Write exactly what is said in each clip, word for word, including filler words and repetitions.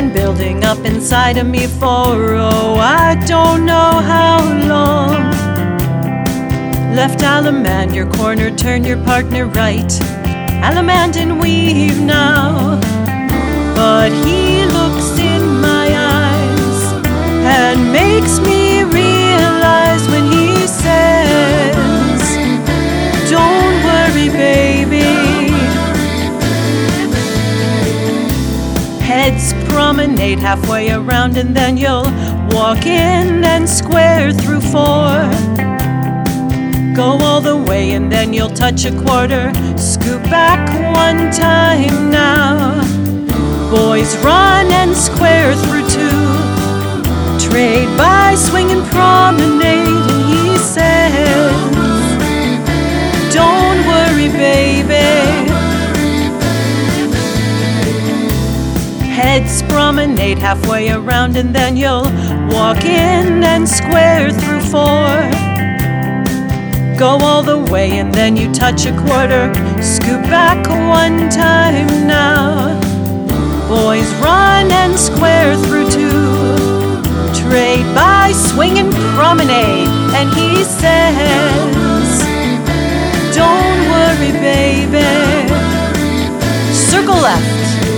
been building up inside of me for, oh, I don't know how long. Left Alamand your corner, turn your partner right. Alamand and weave now. But he looks in my eyes and makes me realize when he says, don't worry, baby. Heads promenade halfway around and then you'll walk in and square through four. Go all the way and then you'll touch a quarter. Scoop back one time now. Boys run and square through two. Trade by swing and promenade. And he says, don't worry, baby. Heads promenade halfway around and then you'll walk in and square through four. Go all the way and then you touch a quarter. Scoop back one time now. Boys run and square through two. Trade by swing and promenade. And he says, don't worry, baby. Circle left.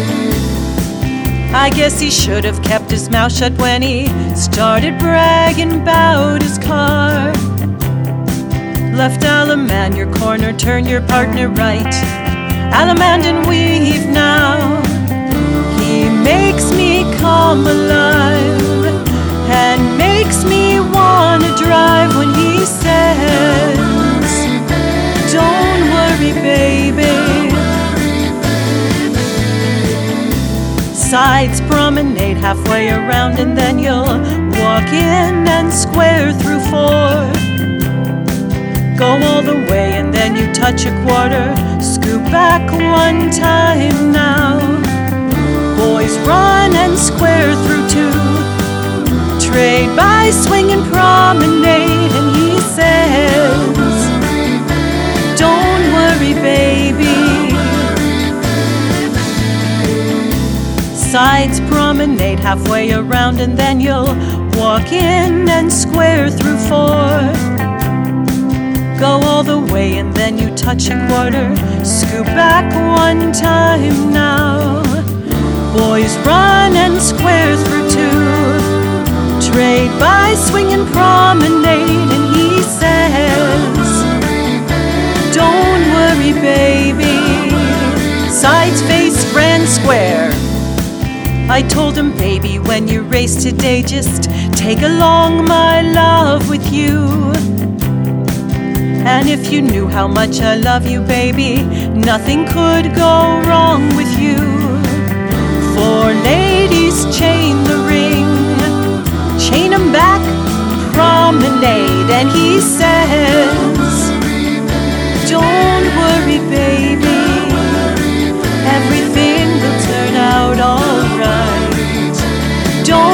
I guess he should have kept his mouth shut when he started bragging about his car. Left Alamand your corner, turn your partner right. Alamand and weave now. He makes me come alive and makes me wanna drive when he says, don't worry, baby. Sides promenade halfway around and then you'll walk in and square through four. Go all the way and then you touch a quarter. Scoop back one time now. Boys run and square through two. Trade by swing and promenade. And he says, don't worry, baby. Sides promenade halfway around and then you'll walk in and square through four. Go all the way and then you touch a quarter. Scoop back one time now. Boys run and square through two. Trade by swing and promenade. And he says, don't worry, baby. Sides face grand square. I told him, baby, when you race today, just take along my love with you. And if you knew how much I love you, baby, nothing could go wrong with you. For ladies, chain the ring, chain 'em back, promenade. And he says, don't worry, baby, everything will turn out alright. Don't